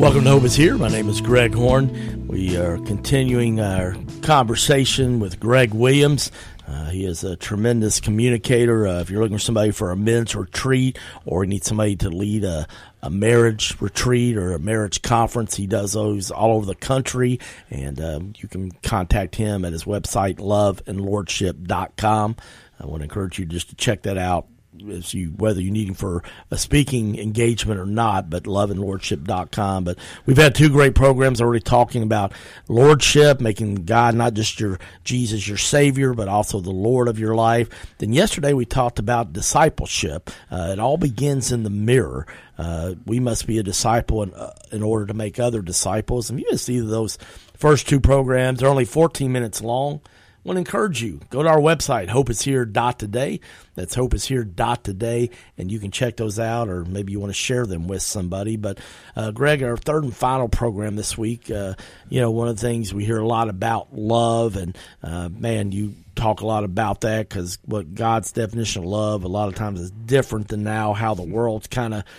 Welcome to Hope is Here. My name is Greg Horn. We are continuing our conversation with Greg Williams. He is a tremendous communicator. If you're looking for somebody for a men's retreat or you need somebody to lead a marriage retreat or a marriage conference, he does those all over the country. And you can contact him at his website, loveandlordship.com. I want to encourage you just to check that out, whether you need him for a speaking engagement or not, but loveandlordship.com. But we've had two great programs already talking about lordship, making God not just your Jesus, your Savior, but also the Lord of your life. Then yesterday we talked about discipleship. It all begins in the mirror. We must be a disciple in order to make other disciples. And you just see those first two programs. They're only 14 minutes long. I want to encourage you, go to our website, hopeishere.today. That's hopeishere.today, and you can check those out, or maybe you want to share them with somebody. But, Greg, our third and final program this week, one of the things we hear a lot about love, and, you talk a lot about that because what God's definition of love a lot of times is different than now how the world's kind of,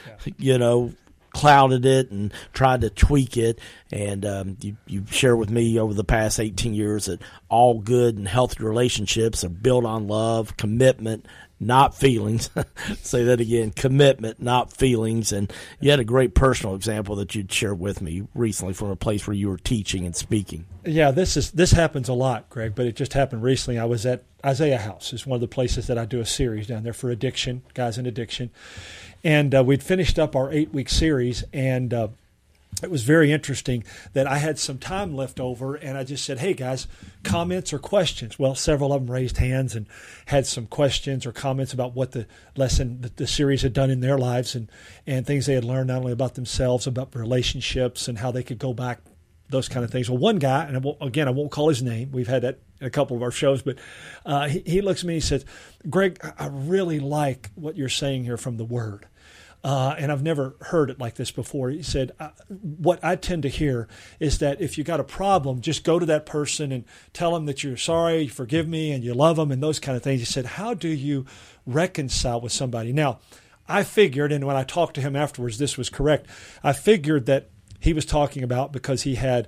clouded it and tried to tweak it. And you shared with me over the past 18 years that all good and healthy relationships are built on love, commitment, not feelings. Say that again, commitment, not feelings. And you had a great personal example that you'd shared with me recently from a place where you were teaching and speaking. Yeah, this happens a lot, Greg, but it just happened recently. I was at Isaiah House. It's one of the places that I do a series down there for addiction, guys in addiction. And we'd finished up our 8-week series, and it was very interesting that I had some time left over, and I just said, hey, guys, comments or questions? Well, several of them raised hands and had some questions or comments about what the lesson, the series had done in their lives and things they had learned not only about themselves, about relationships and how they could go back, those kind of things. Well, one guy, and I won't call his name. We've had that in a couple of our shows, but he looks at me and he says, Greg, I really like what you're saying here from the Word. And I've never heard it like this before. He said, what I tend to hear is that if you got a problem, just go to that person and tell them that you're sorry, you forgive me, and you love them and those kind of things. He said, how do you reconcile with somebody? Now, I figured, and when I talked to him afterwards, this was correct. I figured that he was talking about because he had,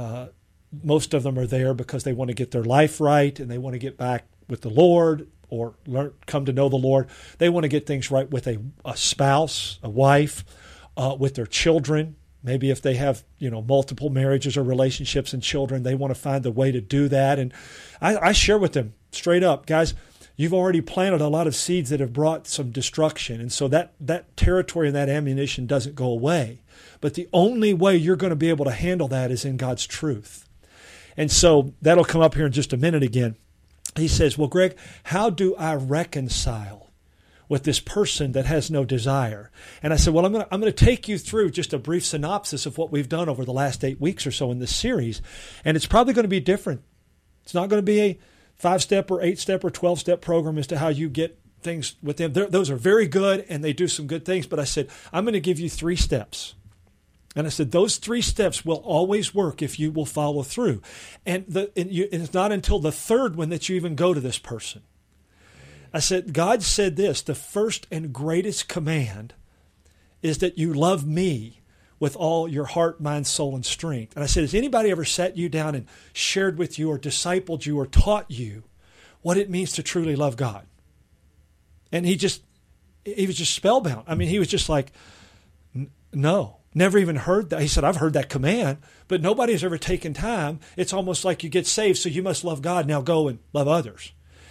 most of them are there because they want to get their life right and they want to get back with the Lord or come to know the Lord. They want to get things right with a spouse, a wife, with their children. Maybe if they have, multiple marriages or relationships and children, they want to find the way to do that. And I share with them straight up, guys, you've already planted a lot of seeds that have brought some destruction. And so that territory and that ammunition doesn't go away. But the only way you're going to be able to handle that is in God's truth. And so that'll come up here in just a minute again. He says, well, Greg, how do I reconcile with this person that has no desire? And I said, well, I'm going to take you through just a brief synopsis of what we've done over the last 8 weeks or so in this series. And it's probably going to be different. It's not going to be a 5-step or 8-step or 12-step program as to how you get things with them. Those are very good, and they do some good things. But I said, I'm going to give you 3 steps. And I said, those 3 steps will always work if you will follow through. And it's not until the third one that you even go to this person. I said, God said this, the first and greatest command is that you love me with all your heart, mind, soul, and strength. And I said, has anybody ever sat you down and shared with you or discipled you or taught you what it means to truly love God? And he was just spellbound. I mean, he was just like, no. Never even heard that. He said, I've heard that command, but nobody's ever taken time. It's almost like you get saved, so you must love God. Now go and love others.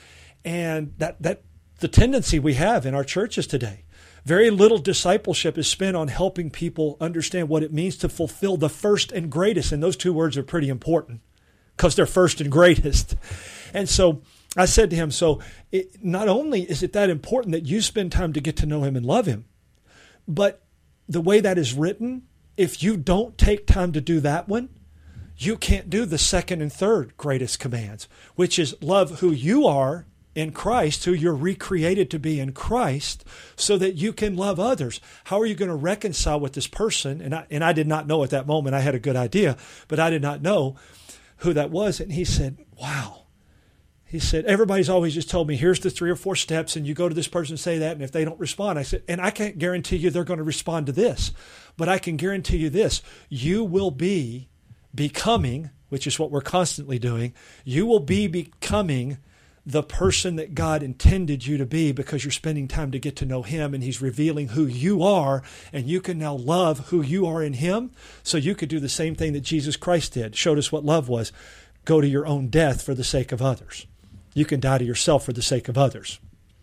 And that the tendency we have in our churches today. Very little discipleship is spent on helping people understand what it means to fulfill the first and greatest. And those 2 words are pretty important because they're first and greatest. And so I said to him, not only is it that important that you spend time to get to know him and love him, but the way that is written, if you don't take time to do that one, you can't do the second and third greatest commands, which is love who you are in Christ, who you're recreated to be in Christ, so that you can love others. How are you going to reconcile with this person? And I did not know at that moment. I had a good idea, but I did not know who that was. And he said, wow. He said, everybody's always just told me, here's the 3 or 4 steps, and you go to this person and say that, and if they don't respond, I said, and I can't guarantee you they're going to respond to this. But I can guarantee you this, you will be becoming, which is what we're constantly doing, you will be becoming the person that God intended you to be because you're spending time to get to know Him and He's revealing who you are, and you can now love who you are in Him. So you could do the same thing that Jesus Christ did, showed us what love was. Go to your own death for the sake of others. You can die to yourself for the sake of others.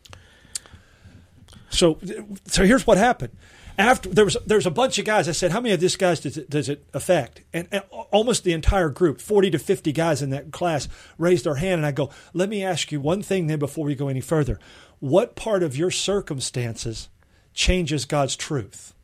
So here's what happened. After there's a bunch of guys. I said, how many of these guys does it affect? And almost the entire group, 40 to 50 guys in that class, raised their hand. And I go, let me ask you one thing then before we go any further. What part of your circumstances changes God's truth?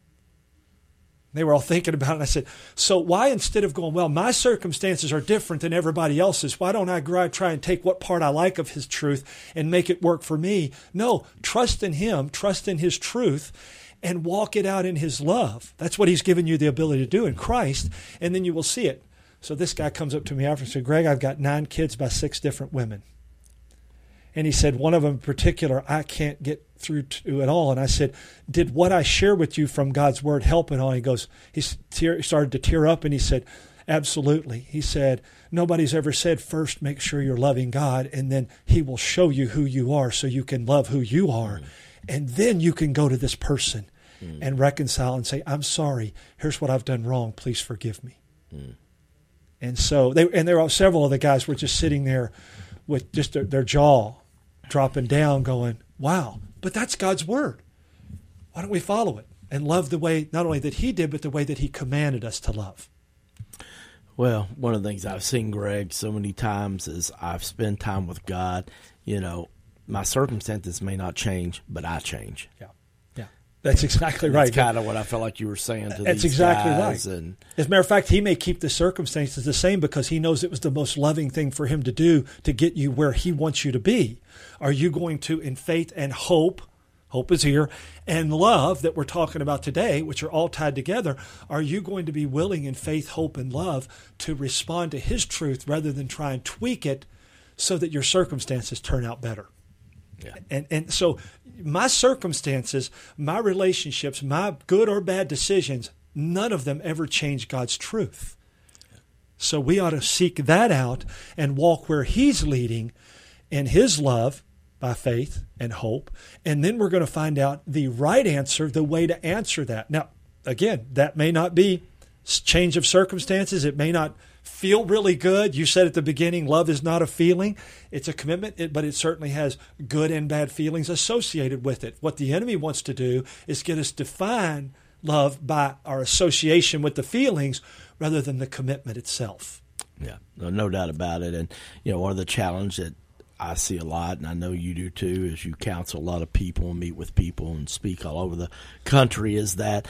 They were all thinking about it. And I said, so why, instead of going, well, my circumstances are different than everybody else's, why don't I try and take what part I like of His truth and make it work for me? No, trust in Him, trust in His truth, and walk it out in His love. That's what He's given you the ability to do in Christ, and then you will see it. So this guy comes up to me after and said, Greg, I've got 9 kids by 6 different women. And he said, one of them in particular, I can't get through to at all. And I said, did what I share with you from God's Word help at all? He goes, he started to tear up, and he said, absolutely. He said, nobody's ever said, first make sure you're loving God, and then He will show you who you are so you can love who you are. And then you can go to this person and reconcile and say, I'm sorry, here's what I've done wrong, please forgive me. And so several of the guys were just sitting there with just their jaw dropping down going, wow, but that's God's Word. Why don't we follow it and love the way, not only that He did, but the way that He commanded us to love? Well, one of the things I've seen, Greg, so many times is I've spent time with God. My circumstances may not change, but I change. Yeah. That's exactly right. That's kind of what I felt like you were saying to That's these exactly guys. Right. And as a matter of fact, He may keep the circumstances the same because He knows it was the most loving thing for Him to do to get you where He wants you to be. Are you going to, in faith and hope is here, and love that we're talking about today, which are all tied together, are you going to be willing in faith, hope, and love to respond to His truth rather than try and tweak it so that your circumstances turn out better? Yeah. And so my circumstances, my relationships, my good or bad decisions, none of them ever change God's truth. So we ought to seek that out and walk where He's leading in His love by faith and hope. And then we're going to find out the right answer, the way to answer that. Now, again, that may not be change of circumstances. It may not feel really good. You said at the beginning, love is not a feeling. It's a commitment, but it certainly has good and bad feelings associated with it. What the enemy wants to do is get us to define love by our association with the feelings rather than the commitment itself. Yeah, no doubt about it. And, one of the challenges that I see a lot, and I know you do too, is you counsel a lot of people and meet with people and speak all over the country, is that,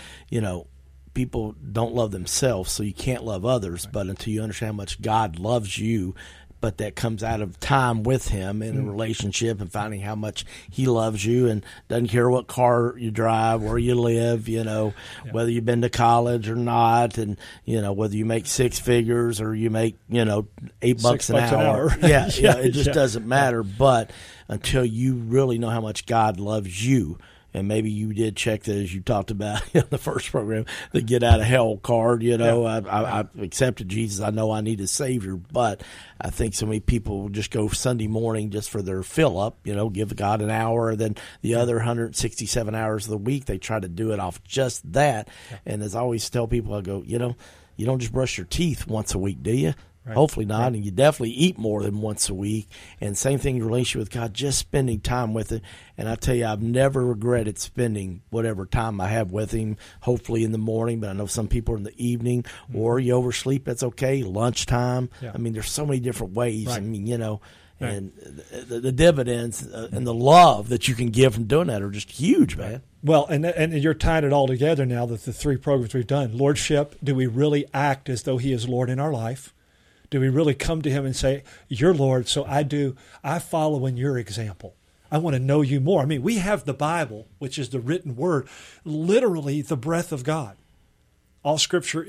people don't love themselves, so you can't love others. Right. But until you understand how much God loves you, but that comes out of time with Him in a relationship and finding how much He loves you and doesn't care what car you drive, where you live, whether you've been to college or not, and, whether you make 6 figures or you make, $8 an hour. Yeah, it just doesn't matter. But until you really know how much God loves you, and maybe you did check that, as you talked about in the first program, the get out of hell card. I accepted Jesus. I know I need a Savior, but I think so many people will just go Sunday morning just for their fill up, give God an hour. Then the other 167 hours of the week, they try to do it off just that. Yeah. And as I always tell people, I go, you don't just brush your teeth once a week, do you? Right. Hopefully not, right. And you definitely eat more than once a week. And same thing in your relationship with God, just spending time with it. And I tell you, I've never regretted spending whatever time I have with Him, hopefully in the morning, but I know some people are in the evening, or you oversleep, that's okay, lunchtime. Yeah. I mean, there's so many different ways. Right. I mean, right. And the dividends and the love that you can give from doing that are just huge, man. Well, and you're tying it all together now, that the 3 programs we've done. Lordship, do we really act as though He is Lord in our life? Do we really come to Him and say, you're Lord, so I follow in your example. I want to know you more. I mean, we have the Bible, which is the written word, literally the breath of God. All Scripture is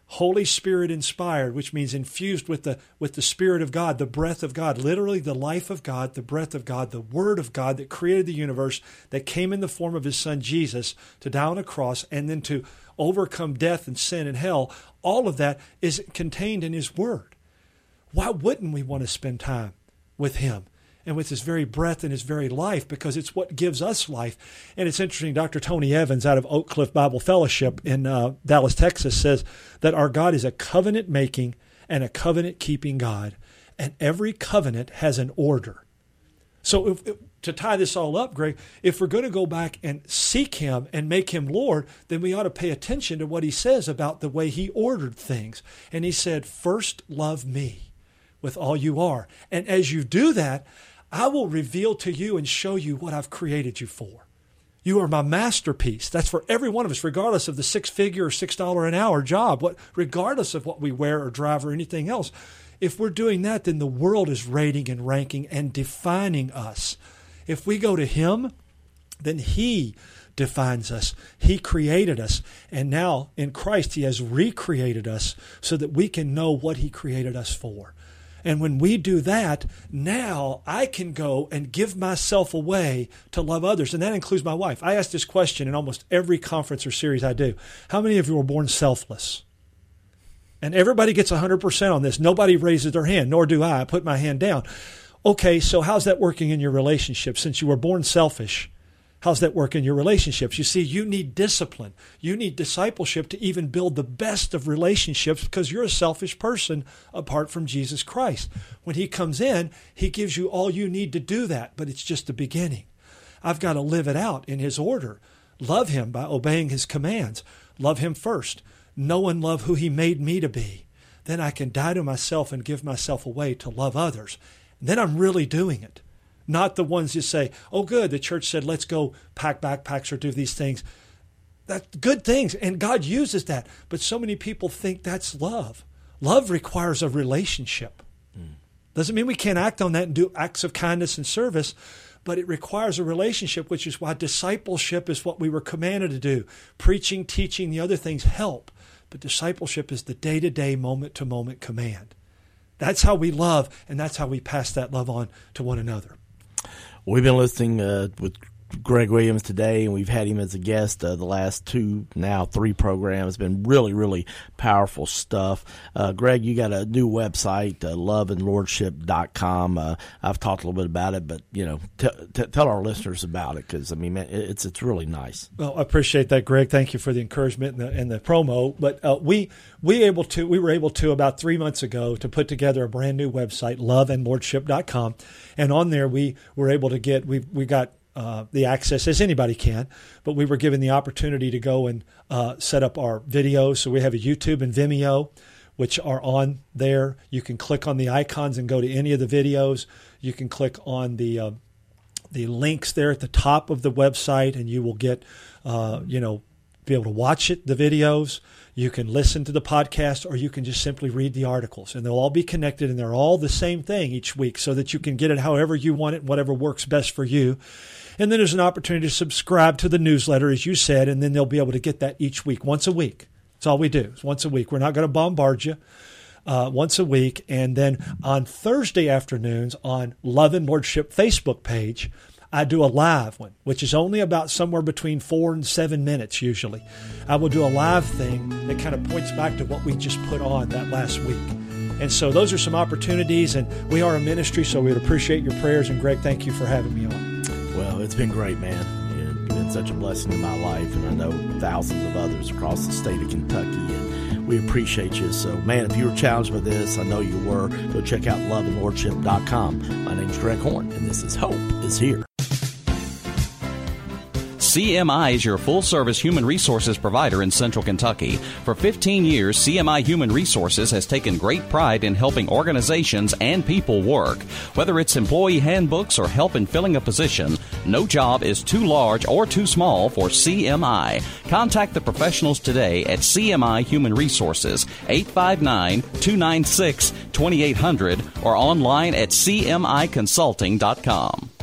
Holy Spirit inspired, which means infused with the Spirit of God, the breath of God, literally the life of God, the breath of God, the Word of God that created the universe, that came in the form of His Son Jesus to die on a cross and then to overcome death and sin and hell. All of that is contained in His Word. Why wouldn't we want to spend time with Him and with His very breath and His very life? Because it's what gives us life. And it's interesting, Dr. Tony Evans out of Oak Cliff Bible Fellowship in Dallas, Texas, says that our God is a covenant-making and a covenant-keeping God, and every covenant has an order. So to tie this all up, Greg, if we're going to go back and seek Him and make Him Lord, then we ought to pay attention to what He says about the way He ordered things. And He said, first love me with all you are. And as you do that, I will reveal to you and show you what I've created you for. You are my masterpiece. That's for every one of us, regardless of the six-figure or $6 an hour job, regardless of what we wear or drive or anything else. If we're doing that, then the world is rating and ranking and defining us. If we go to Him, then He defines us. He created us. And now in Christ, He has recreated us so that we can know what He created us for. And when we do that, now I can go and give myself away to love others. And that includes my wife. I ask this question in almost every conference or series I do. How many of you were born selfless? And everybody gets 100% on this. Nobody raises their hand, nor do I. I put my hand down. Okay, so how's that working in your relationship? Since you were born selfish, how's that work in your relationships? You see, you need discipline. You need discipleship to even build the best of relationships because you're a selfish person apart from Jesus Christ. When He comes in, He gives you all you need to do that, but it's just the beginning. I've got to live it out in His order. Love Him by obeying His commands. Love Him first. Know and love who He made me to be. Then I can die to myself and give myself away to love others. And then I'm really doing it. Not the ones you say, oh, good, the church said, let's go pack backpacks or do these things. That's good things, and God uses that. But so many people think that's love. Love requires a relationship. Doesn't mean we can't act on that and do acts of kindness and service, but it requires a relationship, which is why discipleship is what we were commanded to do. Preaching, teaching, the other things help. But discipleship is the day-to-day, moment-to-moment command. That's how we love, and that's how we pass that love on to one another. We've been listening with Greg Williams today, and we've had him as a guest the last 2, now 3 programs. It's been really, really powerful stuff. Greg, you got a new website, loveandlordship.com. I've talked a little bit about it, but tell our listeners about it because man, it's really nice. Well, I appreciate that, Greg. Thank you for the encouragement and the promo. But we were able to about 3 months ago to put together a brand new website, loveandlordship.com, and on there we were able to get we got the access as anybody can, but we were given the opportunity to go and set up our videos. So we have a YouTube and Vimeo, which are on there. You can click on the icons and go to any of the videos. You can click on the links there at the top of the website, and you will get, be able to watch it, the videos. You can listen to the podcast, or you can just simply read the articles. And they'll all be connected, and they're all the same thing each week so that you can get it however you want it, whatever works best for you. And then there's an opportunity to subscribe to the newsletter, as you said, and then they'll be able to get that each week, once a week. That's all we do. It's once a week. We're not going to bombard you. Once a week. And then on Thursday afternoons on Love and Lordship Facebook page, I do a live one, which is only about somewhere between 4 and 7 minutes usually. I will do a live thing that kind of points back to what we just put on that last week. And so those are some opportunities, and we are a ministry, so we'd appreciate your prayers. And Greg, thank you for having me on. Well, it's been great, man. You've been such a blessing in my life, and I know thousands of others across the state of Kentucky, and we appreciate you. So, man, if you were challenged by this, I know you were, go check out loveandlordship.com. My name's Greg Horn, and this is Hope is Here. CMI is your full-service human resources provider in Central Kentucky. For 15 years, CMI Human Resources has taken great pride in helping organizations and people work. Whether it's employee handbooks or help in filling a position, no job is too large or too small for CMI. Contact the professionals today at CMI Human Resources, 859-296-2800, or online at cmiconsulting.com.